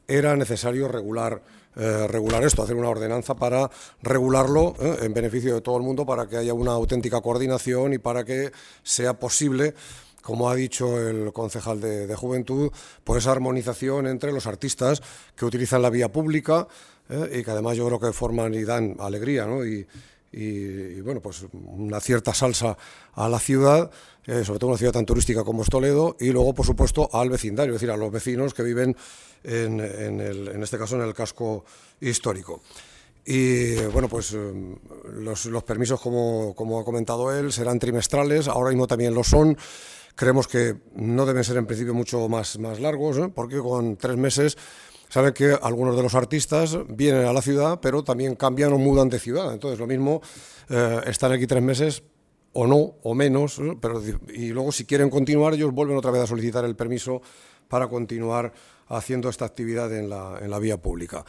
era necesario regular esto, hacer una ordenanza para regularlo en beneficio de todo el mundo, para que haya una auténtica coordinación y para que sea posible, como ha dicho el concejal de Juventud, pues esa armonización entre los artistas que utilizan la vía pública y que además yo creo que forman y dan alegría, ¿no? Y bueno, pues una cierta salsa a la ciudad, sobre todo una ciudad tan turística como es Toledo, y luego, por supuesto, al vecindario, es decir, a los vecinos que viven en este caso en el casco histórico. Y bueno, pues los permisos, como ha comentado él, serán trimestrales, ahora mismo también lo son. Creemos que no deben ser en principio mucho más largos, porque con 3 meses saben que algunos de los artistas vienen a la ciudad, pero también cambian o mudan de ciudad. Entonces, lo mismo, están aquí 3 meses o no, o menos, pero, y luego si quieren continuar, ellos vuelven otra vez a solicitar el permiso para continuar haciendo esta actividad en la vía pública.